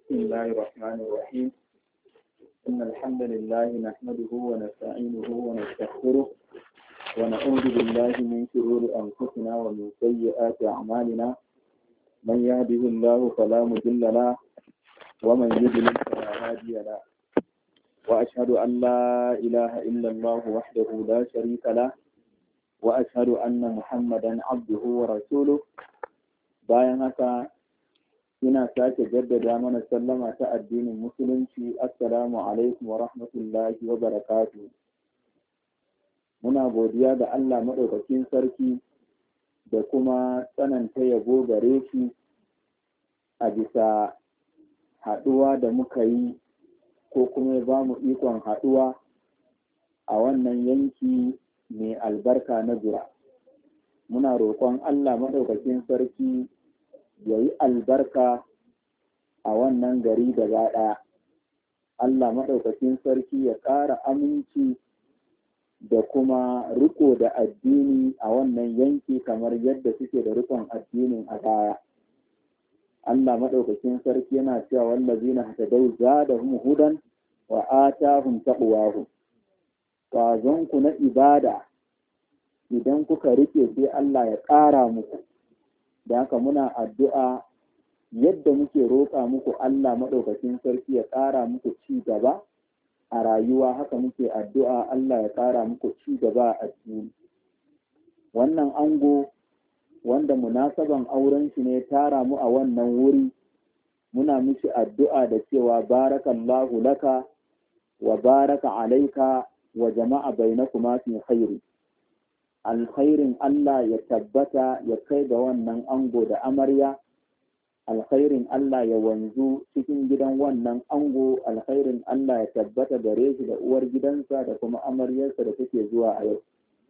بسم الله الرحمن الرحيم إن الحمد لله نحمده ونستعينه ونستغفره ونعوذ بالله من شرور أنفسنا ومن سيئات أعمالنا من يهده الله فلا مضل له ومن يضلل فلا هادي له وأشهد أن لا إله إلا الله وحده لا شريك له وأشهد أن محمدا عبده ورسوله bayan haka ina sake jaddada mana sallama ta addinin musulunci. Assalamu alaikum wa rahmatullahi wa barakatuh. Muna godiya ga Allah maɗaukakin sarki da kuma tsananta yabo gare shi a bisa haɗuwa da muka yi ko kuma ya ba mu ikon haɗuwa a wannan yanki mai albarka na Jura. Muna roƙon Allah maɗaukakin sarki ya yi albarka a wannan gari gaba ɗaya. Allah maɗaukakin sarki ya ƙara aminci da kuma riko da addini a wannan yanki kamar yadda suke da rikon addinin a baya. Allah maɗaukakin sarki yana cewa wallazina hatadau zadahum hudan wa atahum taqwahum. Kwazonku na ibada idan kuka rike sai Allah ya ƙara muku. Da haka muna addu'a yadda muke roƙa muku Allah maɗaukakin sarki ya ƙara muku ci gaba a rayuwa, haka muke addu'a Allah ya ƙara muku ci gaba a addini. Wannan ango wanda munasaban auren shi ne tara mu a wannan wuri, muna mishi addu'a da cewa barakallahu laka wa baraka alaika wa jama'a bainakuma fi khairi. Alkhairin Allah ya tabbata ya kai ga wannan ango da amarya, alkhairin Allah ya wanzu cikin gidan wannan ango, alkhairin Allah ya tabbata gare shi da uwar gidansa da kuma amaryarsa da take zuwa a yau.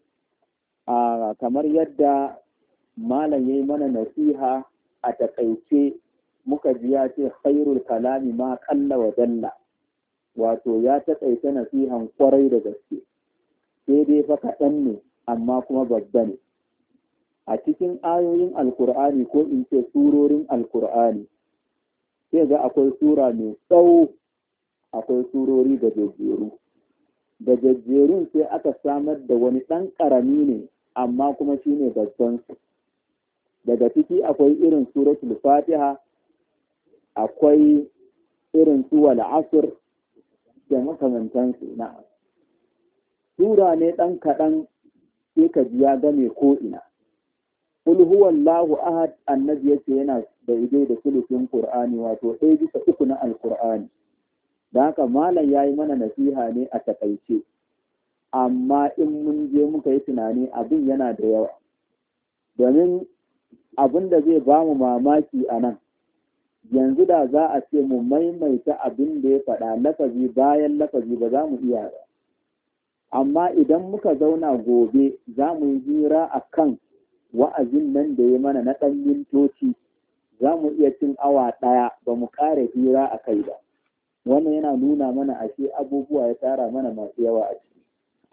Kamar yadda malam ya yi mana nasiha a takaice, muka ji ya ce khairul kalami ma qalla wa dalla, wato ya takaice nasihan kwarai da gaske, sai dai fa kaɗan ne amma kuma babba ne. A cikin ayoyin alkur'ani ko in ce surorin alkur'ani sai ga akwai sura mai tsawo, akwai surori gajejjeru. Gajejjerun sai aka samar da wani ɗan ƙarami ne amma kuma shi ne babban su. Daga ciki akwai irin suratul fatiha, akwai irin su wal asr da makamantansu. na sura ne ɗan kaɗan sai ka ji ya game ko ina. Qul huwallahu ahad, annabi yace yana da idai da sulusin Qur'ani, wato 1/3 na Alqur'ani. Da haka malam yayi mana nasiha ne a takaice, amma in mun je muka yi tunani abin yana da yawa. Domin abin da zai ba mu mamaki a nan, yanzu da za a ce mu maimaita abin da ya faɗa lafazi bayan lafazi ba za mu iya ba. Amma idan muka zauna gobe za mu yi hira a kan wa'azin nan da ya mana na ɗan mintoci, za mu iya cin awa ɗaya ba mu ƙara hira a kai ba. Wannan yana nuna mana ashe abubuwa ya tara mana masu yawa a ciki.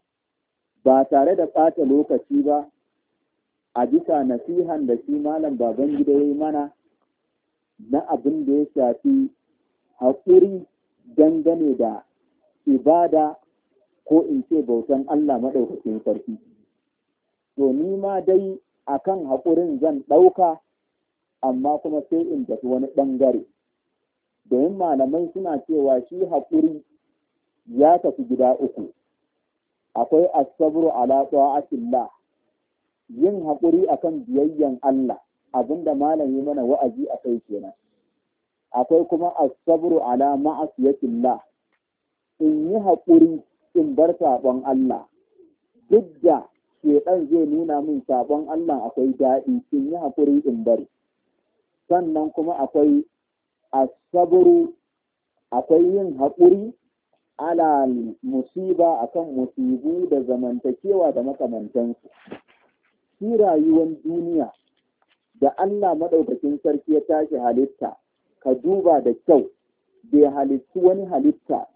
Ba tare da ɓata lokaci ba, a bisa nasihan da shi malam Babangida ya yi mana na abin da ya shafi haƙuri dangane da ibada ko in ce bautan Allah maɗaukakin sarki. To ni ma dai akan haƙurin zan ɗauka, amma kuma sai in tafi wani ɓangare. Domin malamai suna cewa shi haƙuri ya tafi gida uku. Akwai as-sabru ala ta'atillah, yin haƙuri akan biyayyan Allah, abinda malam yi mana wa'azi a kai kenan. Akwai kuma as-sabru ala ma'asiyatillah, in yi haƙuri in bar saɓon Allah, duk da shedan zai nuna min saɓon Allah akwai daɗi, in yi haƙuri in bari. Sannan kuma akwai asaburu, akwai yin haƙuri ala musiba akan musibu da zamantakewa da makamantansu. Shi rayuwar duniya da Allah maɗaukakin sarki ya tashi halitta, ka duba da kyau, bai halittu wani halitta.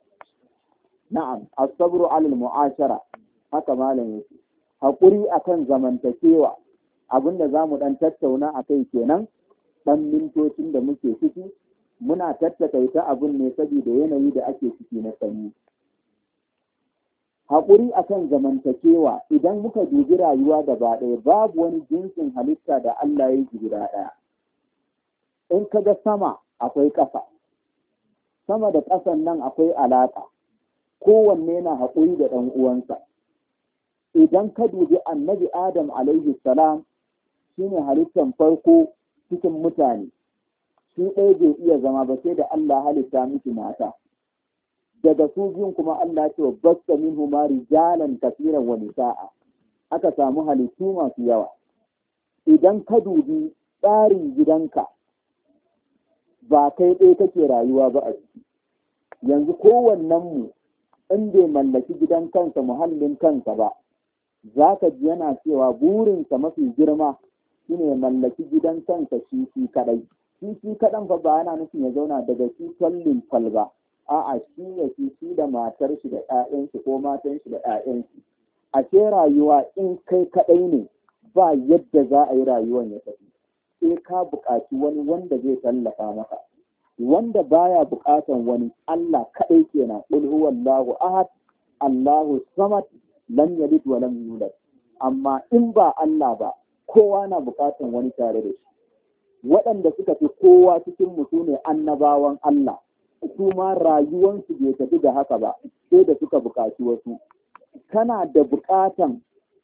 Na'am, as-sabru 'ala al-mu'ashara, haka malam yake. Hakuri akan zamantakewa, abinda zamu dan tattauna akai kenan dan mintocin da muke ciki. muna tattakaita abin ne saboda yanayi da ake ciki na sanyi. Haƙuri akan zamantakewa idan muka dubi rayuwa gaba ɗaya babu wani jinsin halitta da Allah ya yi guda ɗaya. In ka ga sama akwai ƙasa, sama da ƙasan nan akwai alaƙa, kowanne na haƙuri da ɗan uwansa. Idan ka dubi annabi Adam alaihi salam shine halittan farko cikin mutane, shi ɗaya bai iya zama ba sai da Allah halitta miki mata. Daga su biyun kuma Allah ce wa basta minhuma rijalan kafiran wa nisa'a, aka samu halittu masu yawa. Idan ka dubi tsarin gidanka ba kai ɗaya kake rayuwa ba a ciki. Yanzu kowannenmu in bai mallaki gidan kansa muhallin kansa ba, za ka ji yana cewa burinsa mafi girma shine mallaki gidan kansa shi kaɗai. Shi kaɗan fa ba yana nufin ya zauna daga shi kwallin kwalba. A'a shi ya shi da matar shi da ƴaƴan ko matan shi da ƴaƴan shi. A ce rayuwa in kai kaɗai ne ba yadda za a yi rayuwan ya tafi. Sai ka buƙaci wani wanda zai tallafa maka. Wanda baya buƙatan wani Allah kaɗai kenan. Qul huwallahu ahad, Allahu samad, lam yalid wa lam yulad. Amma in ba Allah ba, kowa na buƙatan wani tare da shi. Waɗanda suka fi kowa cikin mu sune annabawan Allah. Su ma rayuwansu bai tafi da haka ba, sai da suka buƙaci wasu. Kana da buƙatan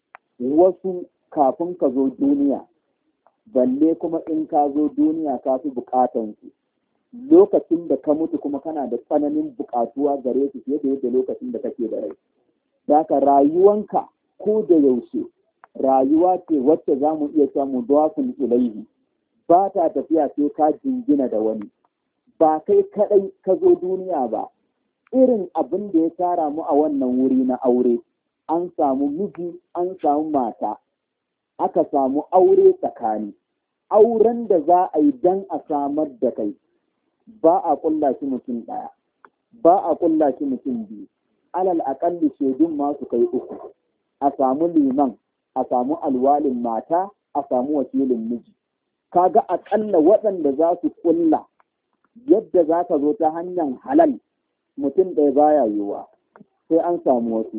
wasu kafin ka zo duniya, balle kuma in ka zo duniya ka fi buƙatan su. Lokacin da ka mutu kuma kana da tsananin buƙatuwa gare su fiye da yadda lokacin da kake da rai. Daka rayuwanka ko da yaushe rayuwa ce wacce za mu iya samu dawafin ilaihi, ba ta tafiya sai ka jingina da wani. Ba kai kaɗai ka zo duniya ba, irin abin da ya tara mu a wannan wuri na aure, an samu miji, an samu mata, aka samu aure tsakani. Auren da za a yi don a samar da kai, ba a ƙulla shi mutum ɗaya, ba a ƙulla shi mutum biyu, alal aƙalli shaidun masu kai uku, a samu liman, a samu alwalin mata, a samu wakilin miji. Kaga aƙalla waɗanda za su ƙulla yadda za ka zo ta hanyar halal mutum ɗaya baya yiwuwa, sai an samu wasu.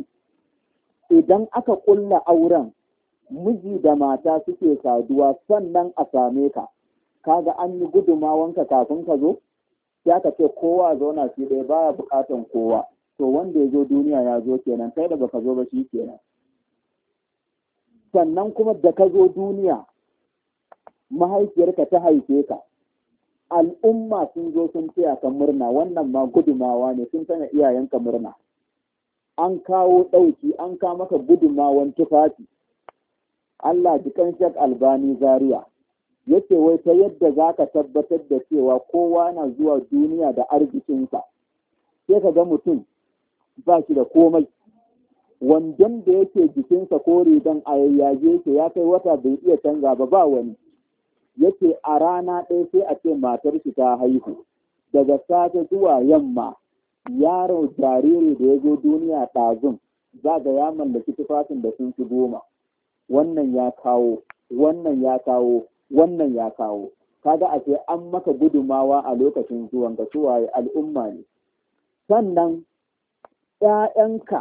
Idan aka ƙulla auren miji da mata suke saduwa sannan a same ka, kaga an yi gudumawanka kafin ka zo, sai aka ce kowa zauna shi ɗaya baya buƙatan kowa, to wanda ya zo duniya ya zo kenan, kai da baka zo ba shi kenan. Sannan kuma da ka zo duniya mahaifiyarka ta haife ka, al'umma sun zo sun taya ka murna, wannan ma gudumawa ne, sun tana iyayenka murna. An kawo ɗauki, an kawo maka gudumawan tufafi. Allah jikan Shek Albani Zaria yace wai ta yadda za ka tabbatar da cewa kowa na zuwa duniya da arzikinsa, sai ka ga mutum ba shi da komai, wandon da yake jikinsa ko rigan a yayyage yake ya kai wata bai iya canza ba wani. Yake a rana ɗaya sai a ce matar shi ta haihu, daga safe zuwa yamma yaro jariri da ya zo duniya ɗazun za ga ya mallaki tufafin da sun fi 10. Wannan ya kawo, wannan ya kawo, wannan ya kawo. Kaga a ce an maka gudumawa a lokacin zuwan ka suwaye al'umma ne. Sannan ‘ya'yanka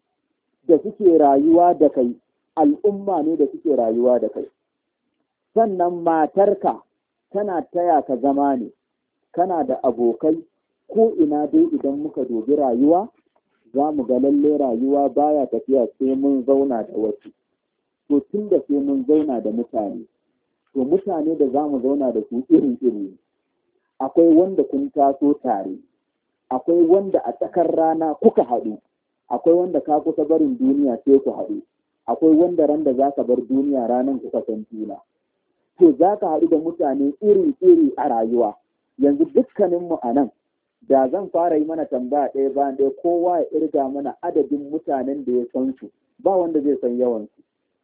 da suke rayuwa da kai al'umma ne da suke rayuwa da kai. Sannan matarka tana taya ka zama ne, kana da abokai ko ina dai. Idan muka dubi rayuwa za mu ga lalle rayuwa baya tafiya sai mun zauna da wasu. To tun da sai mun zauna da mutane, to mutane da za mu zauna da su iri-iri. Akwai wanda kun taso tare, akwai wanda a tsakar rana kuka haɗu, akwai wanda ka kusa barin duniya sai ku haɗu, akwai wanda ran da za ka bar duniya ranar kuka san juna. To za ka haɗu da mutane iri-iri a rayuwa. Yanzu dukkaninmu a nan, da zan fara yi mana tambaya ɗaya bayan ɗaya, kowa ya irga mana adadin mutanen da ya san su, ba wanda zai san yawansu.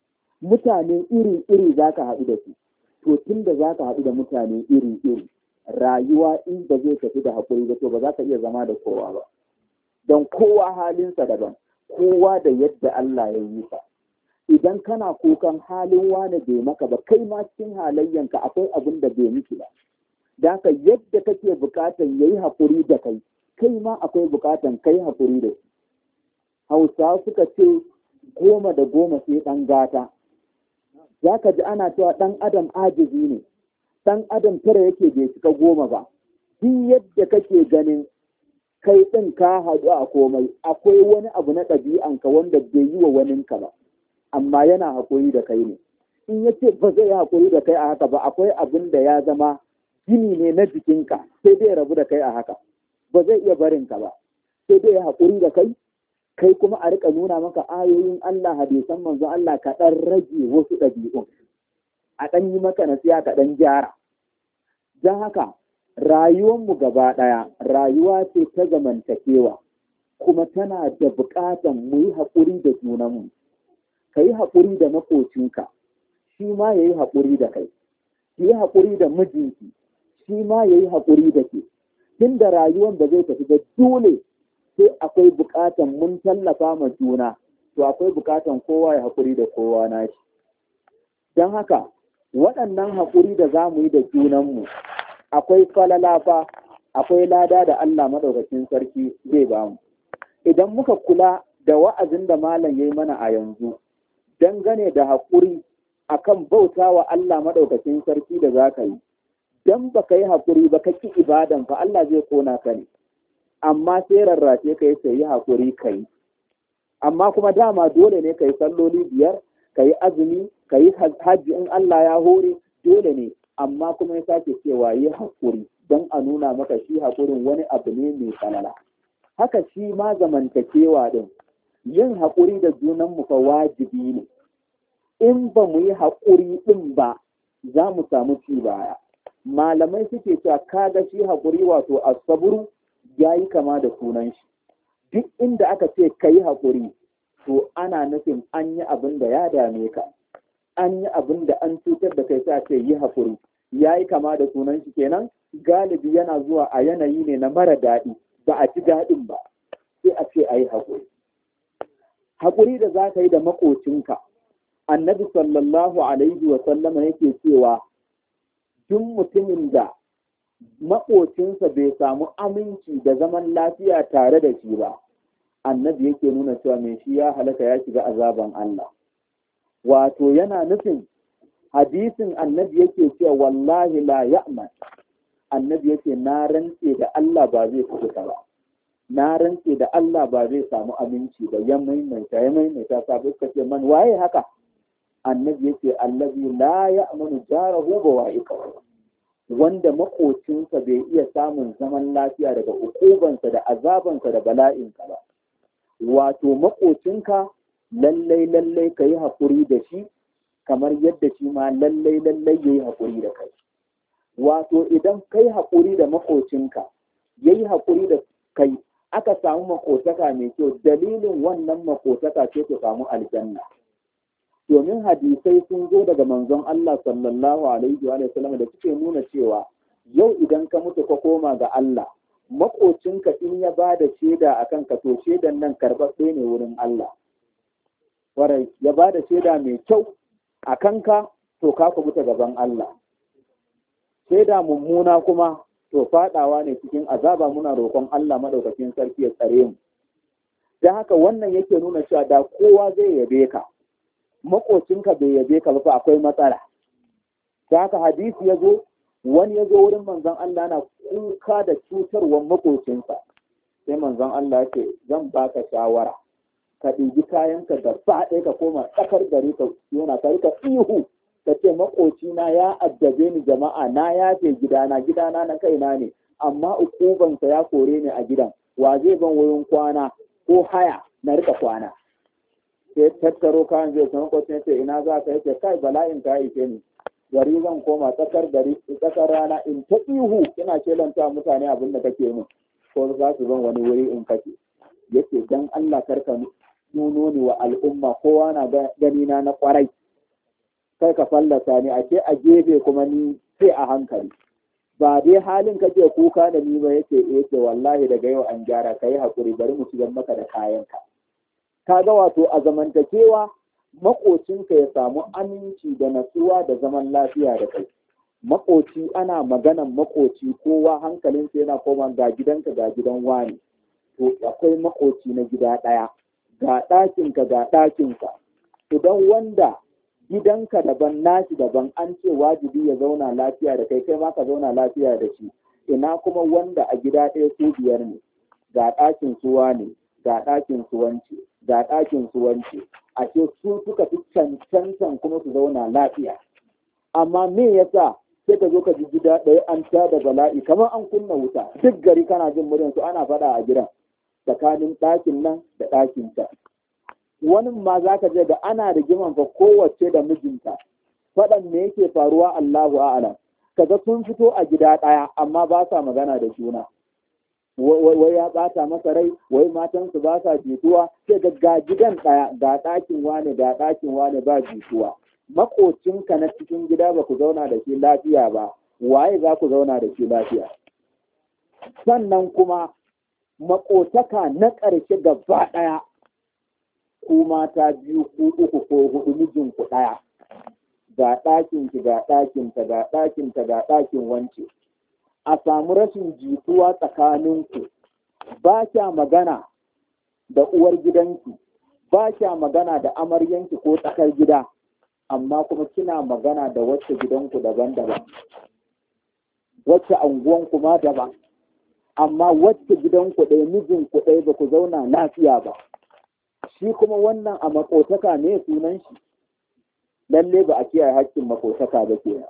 Mutane iri-iri za ka haɗu da su. To tun da za ka haɗu da mutane iri-iri, rayuwa in ba zai tafi da haƙuri ba, to ba za ka iya zama da kowa ba. Don kowa halinsa daban, kowa da yadda Allah ya yi ka. Idan kana kukan halin wane bai maka ba, kai ma cikin halayyanka akwai abin da bai miki ba. da haka yadda kake bukatan yayi haƙuri da kai, kai ma akwai bukatan kai haƙuri da shi. Hausawa suka ce 10 da 10 sai ɗan gata. Za ka ji ana cewa ɗan adam ajizi ne, ɗan adam tara yake bai cika 10 ba. Duk yadda kake ganin kai ɗin ka haɗu a komai, akwai wani abu na ɗabi'anka wanda bai yi wa waninka ba, amma yana haƙuri da kai ne. In ya ce ba zai yi haƙuri da kai a haka ba, akwai abin da ya zama gini ne na jikinka, sai dai rabu da kai a haka, ba zai iya barinka ba, sai dai ya haƙuri da kai, kai kuma a rika nuna maka ayoyin Allah, hadisan manzo Allah, ka ɗan rage wasu ɗabi'un, a ɗan yi maka nasiha, ka ɗan gyara. Don haka rayuwanmu gaba ɗaya rayuwa ce ta zamantakewa, kuma tana da buƙatan mu yi haƙuri da junanmu. Ka yi haƙuri da maƙocinka, shi ma ya yi haƙuri da kai. Ki yi haƙuri da mijinki, shi ma ya yi haƙuri da ke. Tun da rayuwan ba zai tafi ba, dole sai akwai buƙatan mun tallafa ma juna, to akwai buƙatan kowa ya haƙuri da kowa nashi. Don haka waɗannan haƙuri da za mu yi da junanmu, akwai falalafa, akwai lada da Allah maɗaukacin sarki zai ba mu. Idan muka kula da wa'azin da malam ya yi mana a yanzu, dangane da haƙuri akan bauta wa Allah maɗaukacin sarki da za ka yi, don ba ka yi haƙuri ba ka ki ibadan fa Allah zai kona ka ne, amma sai rarrace ka yi sai yi haƙuri ka yi. Amma kuma dama dole ne ka yi salloli 5, ka yi azumi, ka yi hajji in Allah ya hore, dole ne. Amma kuma ya sake cewa yi haƙuri don a nuna maka shi haƙurin wani abu ne mai falala. Haka shi ma zamantakewa ɗin, yin haƙuri da junanmu fa wajibi ne. In ba mu yi haƙuri ɗin ba, za mu samu ci baya. Malamai suke cewa kaga shi haƙuri wato asaburu ya yi kama da sunan shi. Duk inda aka ce ka yi haƙuri, to ana nufin an yi abin da ya dame ka. An yi abin da an cutar da kai sai ce yi haƙuri. Ya yi kama da sunan shi kenan, galibi yana zuwa a yanayi ne na mara daɗi, ba a ji daɗin ba, sai a ce a yi haƙuri. Haƙuri da za ka yi da maƙocinka, Annabi sallallahu alaihi wa sallama yake cewa duk mutumin da maƙocinsa bai samu aminci da zaman lafiya tare da shi ba, Annabi yake nuna cewa mai shi ya halaka, ya shiga azaban Allah. Wato yana nufin hadisin Annabi yake cewa wallahi la ya'man, Annabi yake na rantse da Allah ba zai kubuta ba, na rantse da Allah ba zai samu aminci ba. Ya maimaita sabu suka ce man waye haka? Annabi yake allazi la ya'manu jarahu bawa'iqahu, wanda makocinsa bai iya samun zaman lafiya daga ukubansa da azabansa da bala'insa ba. Wato makocinka lallai ka yi haƙuri da shi, kamar yadda shi ma lallai ya yi haƙuri da kai. Wato idan kai haƙuri da makocinka, ya yi haƙuri da kai, aka samu makotaka mai kyau, dalilin wannan makotaka ce ta samu aljanna. Domin hadisai sun zo daga manzon Allah sallallahu alaihi wa sallam da suke nuna cewa yau idan ka mutu ka koma ga Allah, makocinka in ya ba da shaida a kanka, to shaidan nan karɓaɓɓe ne wurin Allah. Warai ya ba da shaida mai kyau a kanka, to ka kubuta gaban Allah. Shaida mummuna kuma, to faɗawa ne cikin azaba. Muna roƙon Allah maɗaukakin sarki ya tsare mu. Da haka wannan yake nuna cewa da kowa zai yabe ka, makocinka bai yabe ka ba, akwai matsala. Da haka hadisi ya zo, wani ya zo wurin manzon Allah na kuka da cutarwar makocinsa, sai manzon Allah ce zan baka shawara, ka ɗibi kayanka da ɗaya ka koma tsakar gari ka yana ka rika ihu ka ce makocina ya addabe ni jama'a, na yafe gidana na kaina ne, amma ukubansa ya kore ni a gidan, wa zai ban wurin kwana ko haya na rika kwana? Sai tattaro kayan zai san kwacin ce ina za ka yace kai bala'in ka yi ni, gari zan koma tsakar rana in ta ihu ina kelanta mutane abin da kake min, ko za su zan wani wuri in kace. Yace dan Allah karka nuno ni wa al'umma, kowa na gani na kwarai, kai ka fallasa ni, ake a gefe kuma ni sai a hankali. Ba dai halin kake kuka da ni ba. Yace wallahi daga yau an gyara, kai hakuri, bari mu shigar maka da kayanka. Kaga wato a zamantakewa makocinka ya samu aminci da natsuwa da zaman lafiya da kai. makoci ana maganan makoci kowa hankalinsa yana koma ga gidanka ga gidan wani, to akwai makoci na gida ɗaya, ga ɗakinka ga ɗakinka. Idan wanda gidanka daban nashi daban an ce wajibi ya zauna lafiya da kai, kai ma ka zauna lafiya da shi, ina kuma wanda a gida ɗaya su biyar ne, ga ɗakin suwa ne, ga ɗakin suwanci, ga ɗakin suwanci, a ce su suka fi cancantan kuma su zauna lafiya. Amma me yasa sai ka zo ka ji gida ɗaya an da bala'i kamar an kunna wuta, duk gari kana jin muryar su ana faɗa a gidan tsakanin ɗakin nan da ɗakin ta. Wani ma za ka je da ana rigiman fa kowace da mijinta, faɗan me yake faruwa Allahu a'lam. Kaga sun fito a gida ɗaya amma ba sa magana da juna. Wai ya ɓata masa rai, wai matansu ba sa jituwa, sai ga gidan ɗaya, ga ɗakin wane ga ɗakin wane ba jituwa. Makocinka na cikin gida ba ku zauna da shi lafiya ba, waye za ku zauna da shi lafiya? Sannan kuma makotaka na ƙarshe gaba ɗaya, ku mata biyu ku uku ko huɗu mijinku ɗaya, ga ɗakinki ga ɗakinta ga ɗakinta ga ɗakin wance, a samu rashin jituwa tsakaninku, ba kya magana da uwar gidanki, ba kya magana da amaryanki ko tsakar gida, amma kuma kina magana da wacce gidanku daban-daban, wacce anguwanku ma daban, amma wacce gidanku ɗaya mijinku ɗaya ba ku zauna lafiya ba. Shi kuma wannan a makotaka ne sunan shi, lalle ba a kiyaye haƙƙin makotaka ba ke.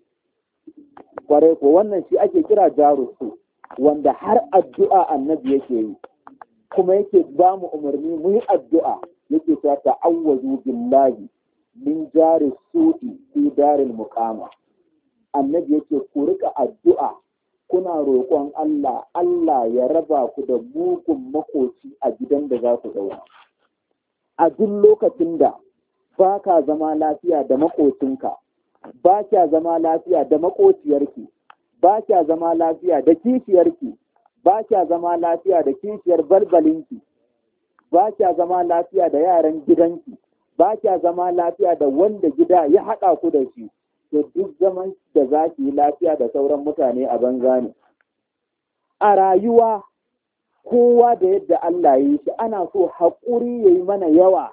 Kwarai ko wannan shi ake kira jarusu, wanda har addu'a annabi yake yi, kuma yake ba mu umarni mu yi addu'a, yake ta ta'awwazu billahi min jari su'i fi daril muqama. Annabi yake ku rika addu'a kuna roƙon Allah, Allah ya raba ku da mugun makoci a gidan da za ku zauna. A duk lokacin da ba ka zama lafiya da makocinka, ba kya zama lafiya da makociyarki, ba kya zama lafiya da kishiyarki, ba kya zama lafiya da kishiyar balbalinki, ba kya zama lafiya da yaran gidanki, ba kya zama lafiya da wanda gida ya haɗa ku da shi, to duk zaman da za ki yi lafiya da sauran mutane a banza ne. A rayuwa kowa da yadda Allah ya yi shi, ana so haƙuri ya yi mana yawa.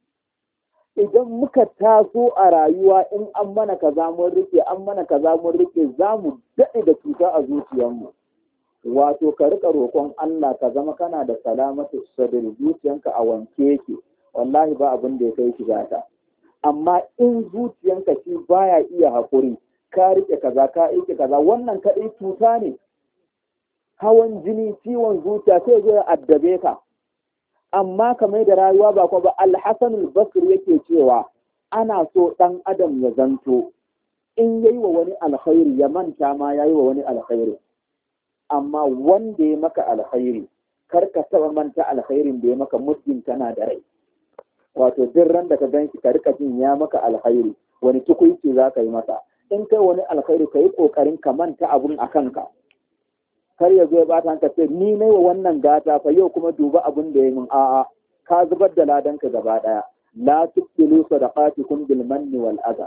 Idan muka taso a rayuwa in an mana kaza mun rike, an mana kaza mun rike, za mu daɗe da cuta a zuciyarmu. Wato ka riƙa roƙon Allah ka zama kana da salamatu sadri, zuciyanka a wanke yake, wallahi ba abin da ya kai shi gata. Amma in zuciyanka shi baya iya haƙuri, ka rike kaza ka rike kaza, wannan kaɗai cuta ne. Hawan jini, ciwon zuciya sai zai addabe ka. Amma kamar da rayuwa ba kuma ba, Al-Hasan al-Basri yake cewa ana so ɗan adam ya zanto in yayi wa wani alkhairi ya manta ma yayi wa wani alkhairi. Amma wanda ya maka alkhairi kar ka taba manta alkhairin da ya maka muddin kana da rai. Wato duk ran da ka ganshi ka rika jin ya maka alkhairi, wani tukuici za ka yi masa. In kai wani alkhairi ka yi kokarin ka manta abun a kanka. Kar ya zo ya bata ka ce ni ne wa wannan gata fa yau kuma duba abun da ya min, a'a ka zubar da ladanka gaba daya. La tubtilu sadaqatikum bil manni wal adha.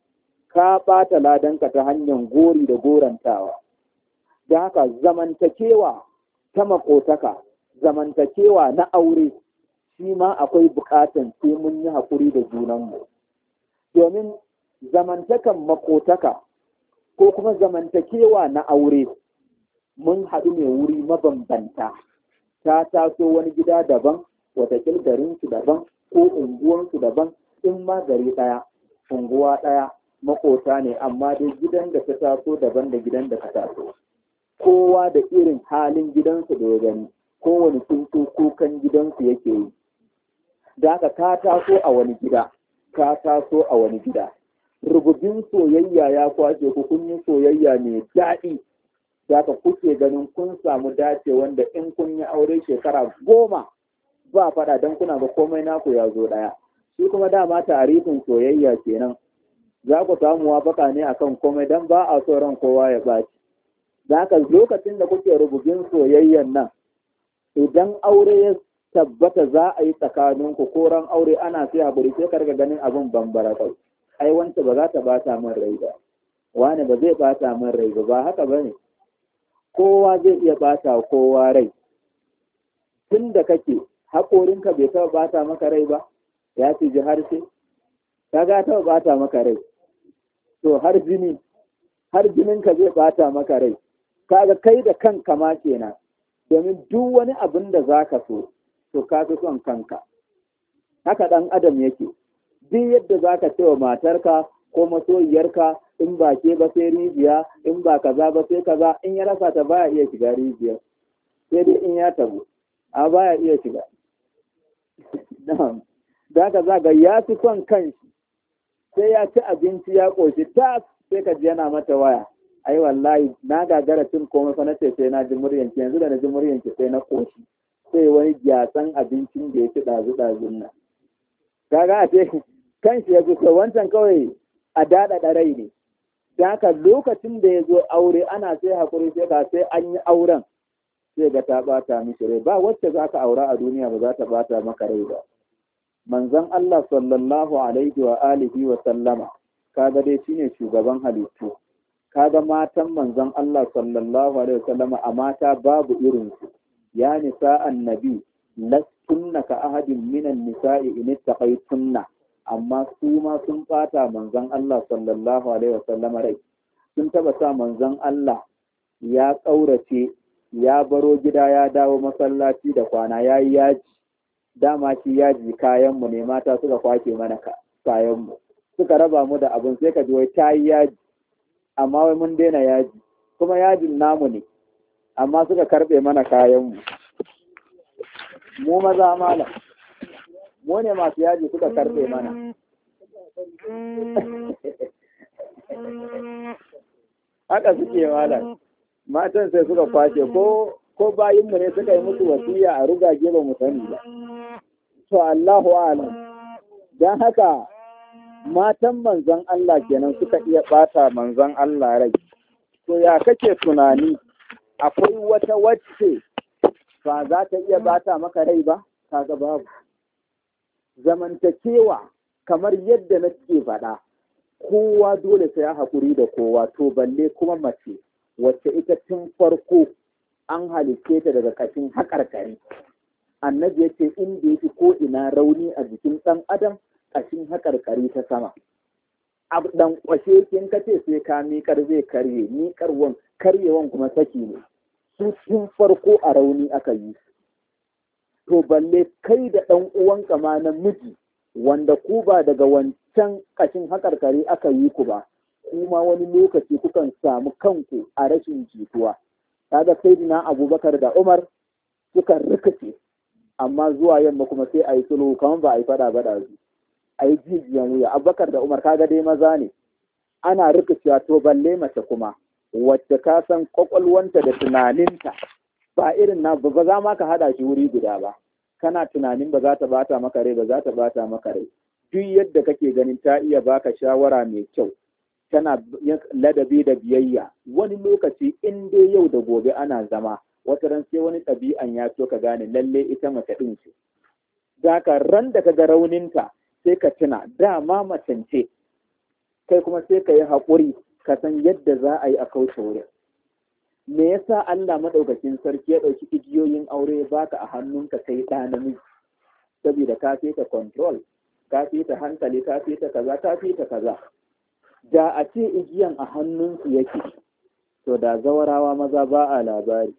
Ka bata ladanka ta hanyar gori da gorantawa. Da haka zamantakewa ta makotaka, zamantakewa na aure, shi ma akwai bukatan sai mun yi haƙuri da junanmu. Domin zamantakan makotaka ko kuma zamantakewa na aure, mun haɗu ne wuri mabambanta. Ta taso wani gida daban, watakil garinsu daban ko unguwansu daban, in ma gari ɗaya, unguwa ɗaya, makota ne, amma dai gidan da ta taso daban da gidan da ta taso. Kowa da irin halin gidansu da ya gani, kowane tsuntsu kukan gidansu yake yi. Da haka ka taso a wani gida, ka taso a wani gida. Rububin soyayya ya kwace ku, kun yi soyayya mai daɗi. Da haka kuke ganin kun samu dace wanda in kun yi aure shekara 10 ba faɗa don kuna ga komai naku ya zo ɗaya. Shi kuma dama tarihin soyayya kenan. Za ku samu wafaka ne akan komai don ba a so ran kowa ya ɓaci. Da haka lokacin da kuke rubugin soyayyan nan, idan aure ya tabbata za a yi tsakaninku ko ran aure ana sai haƙuri, sai ka riga ganin abin bambara kai. Ai wanda ba za ta bata min rai ba. wani ba zai bata min rai ba haka bane. Kowa zai iya bata kowa rai. Tun da kake haƙorinka bai taɓa bata maka rai ba, ya fi ji harshe, kaga taɓa bata maka rai. To har jininka zai bata maka rai. Kaga kai da kanka ma kenan, domin duk wani abin da zaka so, to ka fi son kanka. Haka ɗan adam yake. Duk yadda zaka ce wa matarka ko masoyiyarka, in ba ke ba sai rijiya, in ba kaza ba sai kaza, in ya rasa ta baya iya shiga rijiya, sai dai in ya tabu, a baya iya shiga. Da haka za ga ya fi son kanshi, sai ya ci abinci ya ƙoshi ta sai ka ji yana mata waya. Ai wallahi na gagara cin komai fa nace sai na ji muryanki, yanzu da na ji muryanki sai na ƙoshi. Sai wani gyatsan abincin da ya ci ɗazu-ɗazun nan. Kaga a ce kanshi ya fi so, wancan kawai a daɗaɗa rai ne. Da haka lokacin da ya zo aure ana sai haƙuri sai an yi auren sai ga ta ɓata mishi rai. Ba wacce za ka aura a duniya ba za ta ɓata maka rai ba. Manzon Allah sallallahu alaihi wa alihi wa sallama kaga dai shine shugaban halittu. Kaga matan manzon Allah sallallahu alaihi wa sallama a mata babu irin su. Ya nisa annabi lastunna ka ahadin minan nisa'i in ittaqaytunna. Amma su ma sun ɓata manzon Allah sallallahu alaihi wa sallama rai. Sun taba sa manzon Allah ya ƙaurace, ya baro gida ya dawo masallaci da kwana, ya yi yaji. Dama shi yaji kayanmu ne, mata suka kwace mana kayanmu, suka raba mu da abin, sai ka ji wai ta yi yaji, amma wai mun daina yaji, kuma yajin namu ne, amma suka karɓe mana kayanmu. Mu maza malam, mu ne masu yaji suka karɓe mana. Haka suke malam. Matan sai suka kwace, ko bayinmu ne suka yi musu wasiya a rugage ba mu sani ba. To Allahu a'lam. Dan haka matan manzon Allah kenan suka iya ɓata manzon Allah rai. To ya kake tunani akwai wata wacce ba za ta iya ɓata maka rai ba? Kaga babu. Zamantakewa kamar yadda nake faɗa, kowa dole sai ya haƙuri da kowa, to balle kuma mace wacce ita tun farko an halitte ta daga kashin haƙarƙari. Annabi ya ce inda ya fi ko ina rauni a jikin ɗan adam kashin haƙarƙari ta sama. Ɗan ƙwashe kin kace sai ka miƙar zai karye, karyewan kuma saki ne. Su tun farko a rauni aka yi. To balle kai da ɗan uwanka ma namiji wanda ku ba daga wancan kashin haƙarƙari aka yi ku ba, kuma wani lokaci kukan samu kanku a rashin jituwa. Kaga sayyidina Abubakar da Umar suka rikice, amma zuwa yamma kuma sai a yi sulhu kamar ba a yi fada ba da su. A yi jijiyan wuya. Abubakar da Umar kaga dai maza ne. Ana rikicewa, to balle mace kuma wacce ka san kwakwalwanta da tunaninta ba irin na ba za ma ka hada shi wuri guda ba. Kana tunanin ba za ta bata maka rai, ba za ta bata maka rai. Duk yadda kake ganin ta iya baka shawara mai kyau, tana ladabi da biyayya, wani lokaci in dai yau da gobe ana zama, wata ran sai wani ɗabi'an ya so ka gane lalle ita mace ɗin ce. Zaka ran da ka ga rauninta sai ka tuna dama macen ce, kai kuma sai ka yi haƙuri ka san yadda za a yi a kauce wurin. Me yasa Allah madaukakin sarki ya ɗauki igiyoyin aure ya baka a hannunka kai ɗa namiji? Saboda ka fita control, ka fita hankali, ka fita kaza, ka fita kaza. Da a ce igiyan a hannunsu yake, to da zawarawa maza ba a labari.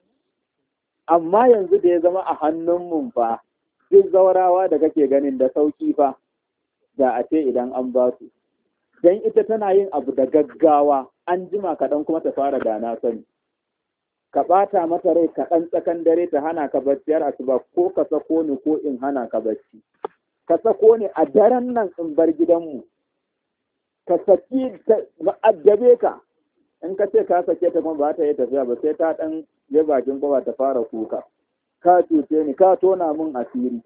Amma yanzu da ya zama a hannunmu fa, duk zawarawa da kake ganin da sauki fa, da a ce idan an ba su. Don ita tana yin abu da gaggawa, an jima kaɗan kuma ta fara da na sani. Ka ɓata mata rai kaɗan tsakan dare ta hana ka bacci har asuba, ko ka sako ni ko in hana ka bacci. Ka sako ni a daren nan in bar gidanmu. Ka saki addabe ka, in ka ce ka sake ta kuma ba ta yi tafiya ba, sai ta ɗan ya bakin kwaba ta fara kuka. Ka cuce ni, ka tona min asiri.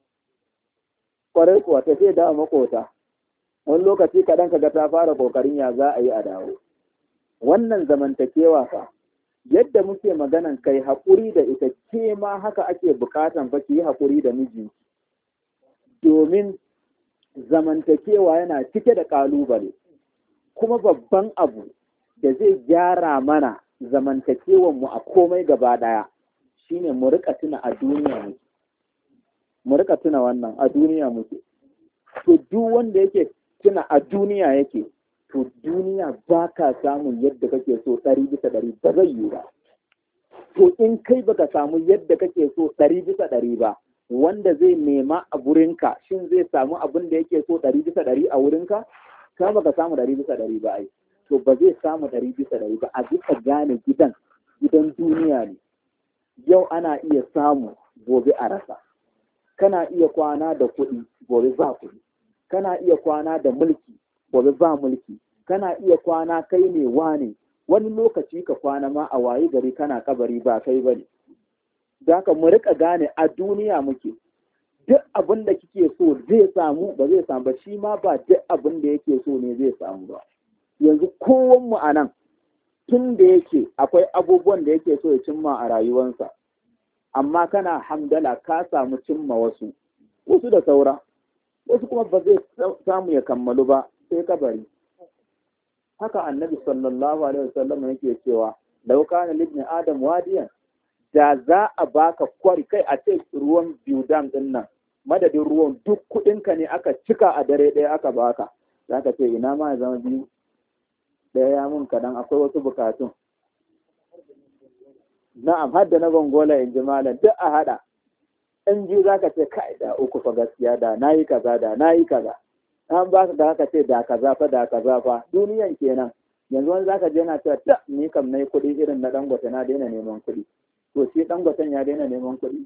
Kwarai kuwa ta ce da makota. Wani lokaci kaɗan ka ga ta fara ƙoƙarin ya za a yi a dawo. Wannan zamantakewa fa, yadda muke maganan kai haƙuri da ita, ke ma haka ake buƙatan fa ki yi haƙuri da miji. Domin zamantakewa yana cike da ƙalubale, kuma babban abu da zai gyara mana zamantakewanmu a komai gaba ɗaya shine mu rika tuna a duniya muke. Mu rika tuna wannan a duniya muke. To duk wanda yake tuna a duniya yake, to duniya ba ka samun yadda kake so 100% ba zai yi ba. To in kai baka samu yadda kake so 100% ba, wanda zai nema a gurinka shin zai samu abin da yake so 100% a wurinka? Ka baka samu 100% ba ai. To ba zai samu 100% ba. A duka gane gidan duniya ne. Yau ana iya samu, gobe a rasa. Kana iya kwana da kuɗi, gobe ba kuɗi. Kana iya kwana da mulki, gobe ba mulki. Kana iya kwana kai ne wane, wani lokaci ka kwana ma a waye gari kana kabari ba kai bane. Da haka mu rika gane a duniya muke. Duk abin da kike so zai samu ba zai samu ba, shi ma ba duk abin da yake so ne zai samu ba. Yanzu kowanmu a nan tun da yake akwai abubuwan da yake so ya cimma a rayuwarsa, amma kana hamdala ka samu cimma wasu da saura, wasu kuma ba zai samu ya kammalu ba sai kabari. Haka annabi sallallahu alaihi wasallam yake cewa law kana libni adam wadiyan, da za a baka kwari kai a ce ruwan biudan din nan, madadin ruwan duk kudinka ne aka cika a dare ɗaya aka baka, zaka ce ina ma ya zama biyu, ɗaya ya mun kadan, akwai wasu bukatun. Na'am, hadda na gongola in ji malam duk a hada. In ji zaka ce kai da uku fa gaskiya da nayi kaza da nayi kaza. An ba da haka ce da kaza fa duniyan kenan. Yanzu wani zaka je na cewa ta ni kam nayi kuɗi irin na Dangote na daina neman kuɗi. To shi Dangoten ya daina neman kuɗi.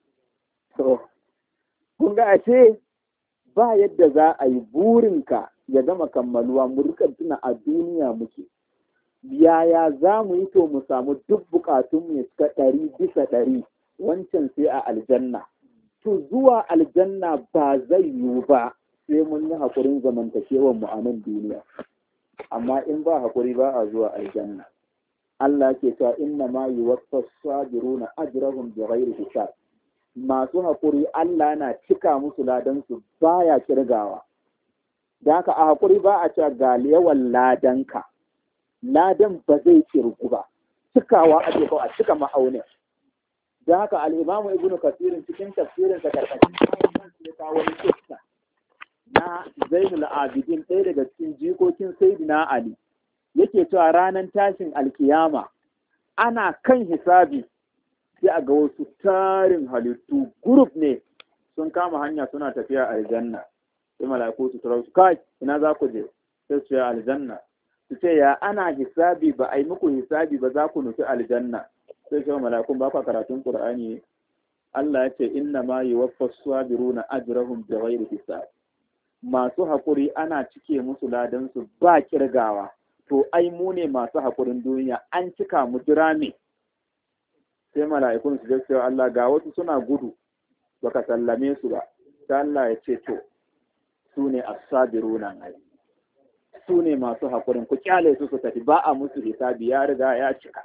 To kun ga ashe ba yadda za a yi burinka ya gama kammaluwa, mu rika tuna a duniya muke. Yaya za mu yi to mu samu duk bukatunmu ya cika 100%, wancan sai a aljanna. To zuwa aljanna ba zai yiwu ba sai mun yi haƙurin zamantakewar mu a nan duniya. Amma in ba haƙuri ba a zuwa aljanna. Allah ke cewa inna ma yuwaffas sabiruna ajrahum bighairi hisab. Masu haƙuri Allah na cika musu ladan su baya kirgawa. Da haka a haƙuri ba a cewa ga yawan ladanka. Ladan ba zai kirgu ba. Cikawa ake ko a cika ma'aunin. Da haka al-Imam Ibn Kathir cikin tafsirin sa karkashin ya kawo wani kissa na Zainul Abidin, ɗaya daga cikin jikokin Sayyidina Ali, yake cewa ranar tashin alkiyama ana kan hisabi sai a ga wasu tarin halittu group ne sun kama hanya suna tafiya aljanna. Sai mala'iku su tura su, kai ina za ku je? Sai su yi aljanna. Su ce ya ana hisabi ba a yi muku hisabi ba za ku nufi aljanna. Sai ce mala'ikun ba ku karatun Qur'ani. Allah ya ce inna ma yuwaffas sabiruna ajrahum bighairi hisab. Masu haƙuri ana cike musu ladansu ba kirgawa. To ai mu ne masu haƙurin duniya, an cika mu jira ne. Sai mala'ikun su ce Allah ga wasu suna gudu baka sallame su ba. Sai Allah ya ce to su ne as-sabiruna ai. Su ne masu haƙurin, ku kyale su tafi, ba a musu hisabi, ya riga ya cika.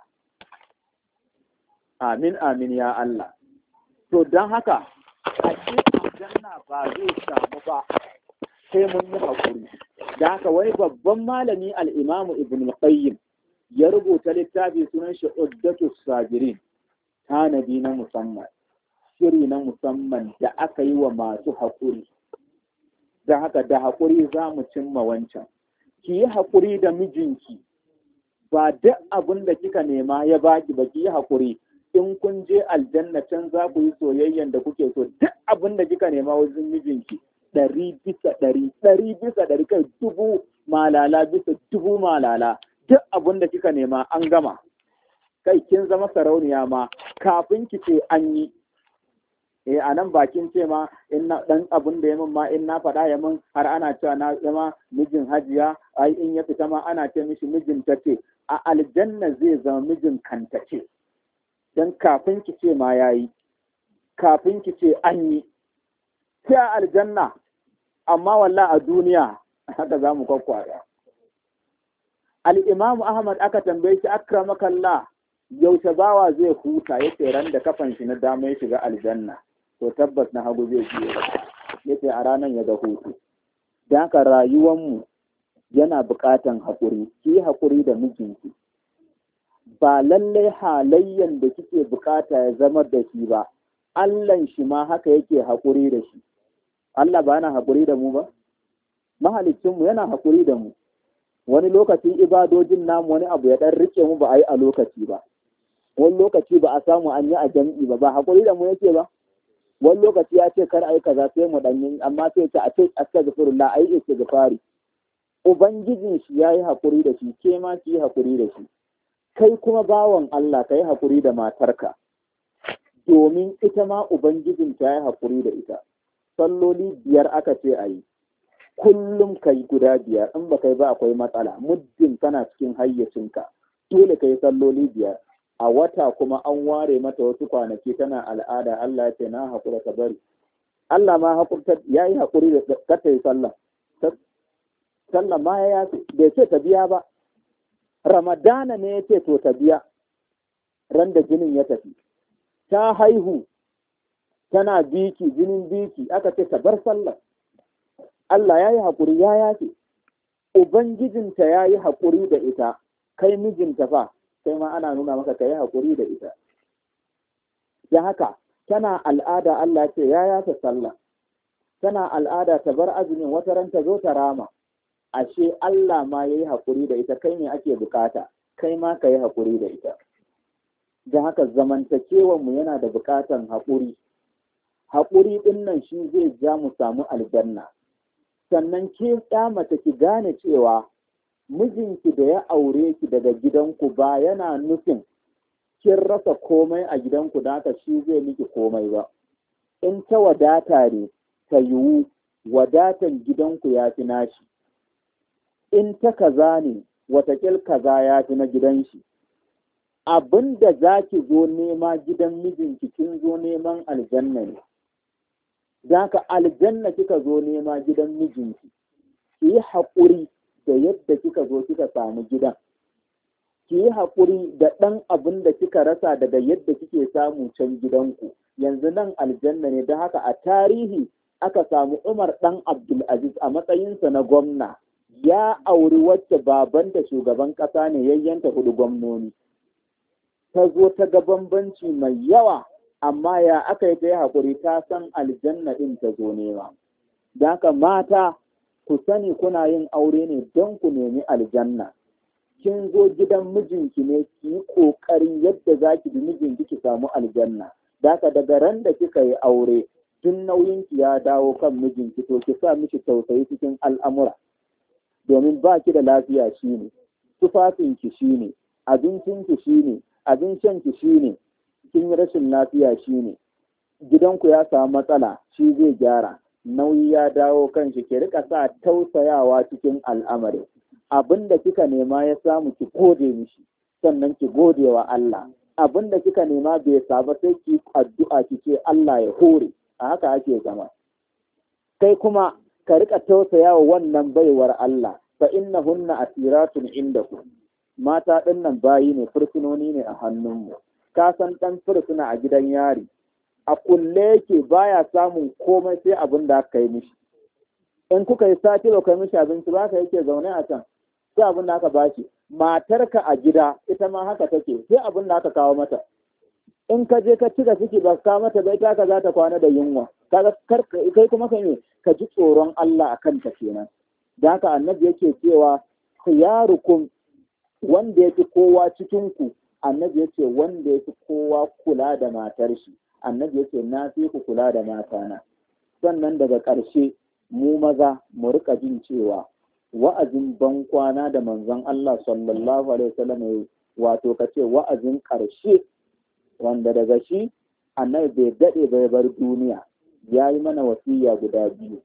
Amin amin ya Allah. To don haka a cikin aljanna ba zai samu ba sai mun yi haƙuri. Da haka wani babban malami al-Imam Ibn Qayyim ya rubuta littafi sunan shi Uddatus Sabirin, tanadi na musamman, shiri na musamman da aka yi wa masu haƙuri. Da haka da haƙuri za mu cimma wancan. Ki yi haƙuri da mijinki, ba duk abin da kika nema ya baki ba, ki yi haƙuri. In kun je aljanna can za ku yi soyayyen da kuke so, duk abin da kika nema wajen mijinki 100%, kai 1000 malala bisa 1000 malala, duk abin da kika nema an gama. Kai kin zama sarauniya ma kafin ki ce an yi. A nan bakin ce ma in na dan abin da ya min ma in na faɗa ya min, har ana cewa na zama mijin hajiya, ai in ya fita ma ana ce mishi mijin ta ce. A aljanna zai zama mijin kanta ce. Dan kafin ki ce ma yayi, kafin ki ce an yi. Sai a aljanna, amma wallahi a duniya haka za mu kwakwara. Al-Imam Ahmad aka tambaye shi, akramakallah, yaushe bawa zai huta? Yace ran da kafan shi na dama ya shiga aljanna, to tabbas na hagu zai biyo. Yace a ranar ya ga hutu. Dan haka rayuwanmu yana buƙatan haƙuri, ki haƙuri da mijinki. Ba lallai halayyan da kike buƙata ya zama da shi ba, Allahn shi ma haka yake haƙuri da shi. Allah ba yana haƙuri da mu ba? Mahalicinmu yana haƙuri da mu. Wani lokaci ibadojin namu wani abu ya ɗan rike mu ba a yi a lokaci ba. Wani lokaci ba a samu an yi a jam'i ba haƙuri da mu yake ba. Wani lokaci ya ce kar a yi kaza sai mu ɗanyi, amma sai ce a ce astaghfirullah a yi istighfari. Ubangijin shi ya yi haƙuri da shi, ke ma ki yi haƙuri da shi. Kai kuma bawan Allah ka yi haƙuri da matarka, domin ita ma Ubangijin ta yi haƙuri da ita. Salloli 5 aka ce a yi, kullum ka yi guda 5, in ba kai ba akwai matsala, muddin kana cikin hayyacinka, dole ka yi salloli 5. A wata kuma an ware mata wasu kwanaki tana al'ada, Allah ya ce na haƙura ta bari. Allah ma ya yi haƙuri da ka ta yi sallah. Sallah ma ya yafe, bai ce ta biya ba. Ramadana ne ya ce to ta biya, ran da jinin ya tafi. Ta haihu, tana biki, jinin biki, aka ce ta bar sallah. Allah ya yi haƙuri ya yafe. Ubangijinta ya yi haƙuri da ita, kai mijinta fa, sai ma ana nuna maka ka yi haƙuri da ita. Da haka, tana al'ada Allah ce ya yafe sallah. Tana al'ada ta bar azumin, wata ran ta zo ta rama. Ashe Allah ma ya yi haƙuri da ita, kai ne ake bukata, kai ma ka yi haƙuri da ita. Da haka zamantakewanmu yana da bukatan haƙuri. Haƙuri ɗin nan shi zai ja mu samu aljanna. Sannan ke mace ki gane cewa mijinki da ya aure ki daga gidanku ba yana nufin kin rasa komai a gidanku da haka shi zai miki komai ba. In ta wadata ne, ta yiwu wadatan gidanku ya fi nashi. In ta kaza ne, watakil kaza ya fi na gidan shi. Abin da za ki zo nema gidan mijinki kin zo neman aljanna ne. Da ka aljanna kika zo nema gidan mijinki, ki yi haƙuri da yadda kika zo kika samu gidan. Ki yi haƙuri da ɗan abin da kika rasa daga yadda kike samu can gidanku. Yanzu nan aljanna ne, da haka a tarihi aka samu Umar ɗan Abdulaziz a matsayinsa na gwamna. Ya auri wacce babanta shugaban ƙasa ne, yayyanta 4 gwamnoni. Ta zo ta ga bambanci mai yawa, amma ya aka yi ta yi haƙuri, ta san aljanna ɗin ta zo nema. Da haka mata, ku sani kuna yin aure ne don ku nemi aljanna. Kin zo gidan mijinki ne ki yi ƙoƙarin yadda za ki bi mijinki ki samu aljanna. Da haka daga ran da kika yi aure, tun nauyinki ya dawo kan mijinki, to ki sa mishi tausayi cikin al'amura. Domin ba ki da lafiya shi ne, tufafinki shi ne, abincinki shi ne, abin shanki shi ne, kin yi rashin lafiya shi ne, gidanku ya samu matsala shi zai gyara, nauyi ya dawo kan shi, ki rika sa tausayawa cikin al'amari. Abin da kika nema ya samu ki gode mishi, sannan ki gode wa Allah. Abin da kika nema bai saba sai ki addu'a ki ce Allah ya hore, a haka ake zama. Kai kuma ka rika tausaya wa wannan baiwar Allah, fa innahunna asiratun indakum. Mata ɗin nan bayi ne, fursunoni ne a hannunmu. Ka san ɗan fursuna a gidan yari, a kulle yake baya samun komai sai abin da aka yi mishi. In kuka yi sati ba kai mishi abinci ba ka yake zaune a can, sai abin da aka bashi. Matarka a gida ita ma haka take, sai abin da aka kawo mata. In ka je ka cika ciki ba ka mata ba, ita ka za ta kwana da yunwa. Kai kuma ka ji tsoron Allah a kanta kenan. Da haka annabi yake cewa khiyarukum, wanda yake kowa cikinku, annabi yake wanda yake kowa kula da matar shi. Annabi yake na fi ku kula da matana. Sannan daga ƙarshe mu maza mu rika jin cewa wa'azin ban kwana da manzon Allah sallallahu alaihi wasallam, wato kace wa'azin ƙarshe wanda daga shi annabi bai dade bai bar duniya, yayi mana wasiya guda 2.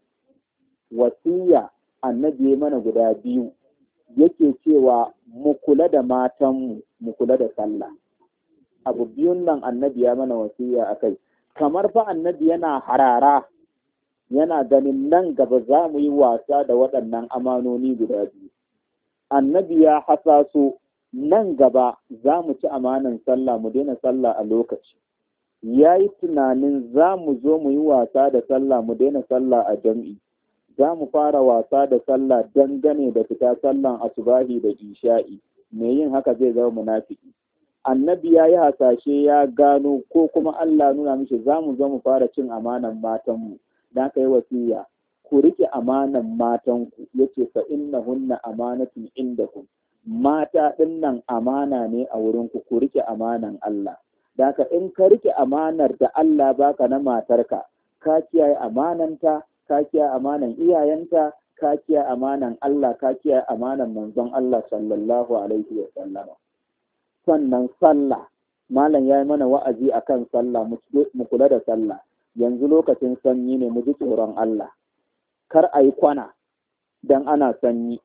Wasiya annabi ya mana guda 2, yake cewa mu kula da matanmu, mu kula da sallah. Abu biyun nan annabi ya mana wasiya akai. Kamar fa annabi yana harara, yana ganin nan gaba za mu yi wasa da waɗannan amanoni guda 2. Annabi ya hasaso nan gaba za mu ci amanan sallah, mu daina sallah a lokaci. Ya yi tunanin za mu zo mu yi wasa da sallah, mu daina sallah a jam'i. za mu fara wasa da sallah dangane da fita sallan asubahi da isha'i, me yin haka zai zama munafiki. Annabi ya yi hasashe ya gano ko kuma Allah nuna mishi za mu zo mu fara cin amanan matanmu, da ka yi wasiya ku rike amanan matanku, yace fa innahunna amanatun indakum, mata ɗin nan amana ne a wurinku, ku rike amanan Allah. Da ka in ka rike amanar da Allah baka na matarka, ka kiyaye amananta, ka kiyaye amanan iyayenta, ka kiyaye amanan Allah, ka kiyaye amanan manzon Allah sallallahu alaihi wa sallama. Sannan sallah, malam ya yi mana wa'azi akan sallah, mu kula da sallah. Yanzu lokacin sanyi ne, mu ji tsoron Allah, kar a yi kwana don ana sanyi.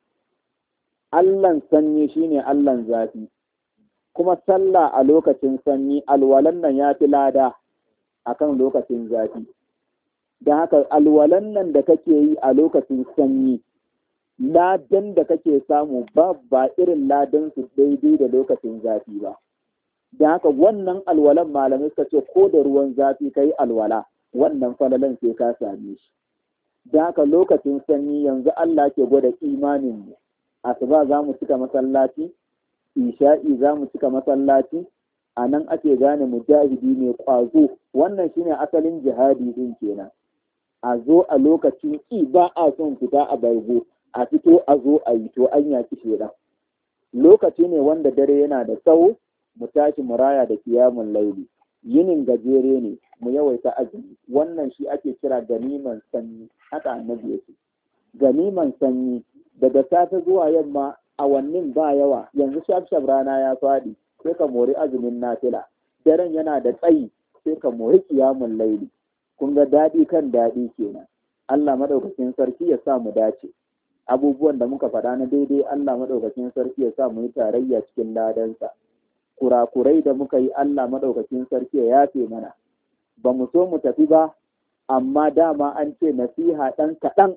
Allahn sanyi shine Allahn zafi, kuma sallah a lokacin sanyi alwalan nan ya fi lada akan lokacin zafi. Da haka alwalan nan da kake yi a lokacin sanyi, ladan da kake samu ba irin ladan su daidai da lokacin zafi ba. Da haka wannan alwalan malamai suka ce ko da ruwan zafi kai alwala, wannan falalan sai ka same shi. Da haka lokacin sanyi yanzu Allah ke gwada imanin mu. Asuba za mu cika masallaci, isha'i za mu cika masallaci, a nan ake gane mujahidi mai ƙwazo. Wannan shine asalin jihadi din kenan. A zo a lokacin ba a son fita a bargo, a fito a zo a yi, to an yaki shedan. Lokaci ne wanda dare yana da tsawo, mu tashi mu raya da kiyamun laili. Yinin gajere ne, mu yawaita azumi. Wannan shi ake kira ganiman sanyi, haka annabi yake. Ganiman sanyi daga safe zuwa yamma awannin ba yawa, yanzu shaf rana ya faɗi, sai ka mori azumin nafila. Daren yana da tsayi, sai ka mori kiyamun laili. Kun ga daɗi kan daɗi kenan. Allah madaukakin sarki ya sa mu dace. Abubuwan da muka faɗa na daidai, Allah madaukakin sarki ya sa mu yi tarayya cikin ladansa. Kurakurai da muka yi, Allah madaukakin sarki ya yafe mana. Ba mu so mu tafi ba, amma dama an ce nasiha ɗan kaɗan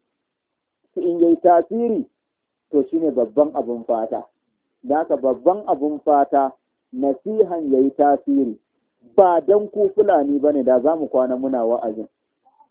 in yayi tasiri, to shine babban abun fata. Da haka babban abun fata nasihan yayi tasiri. Ba dan ku Fulani bane da za mu kwana muna wa'azin.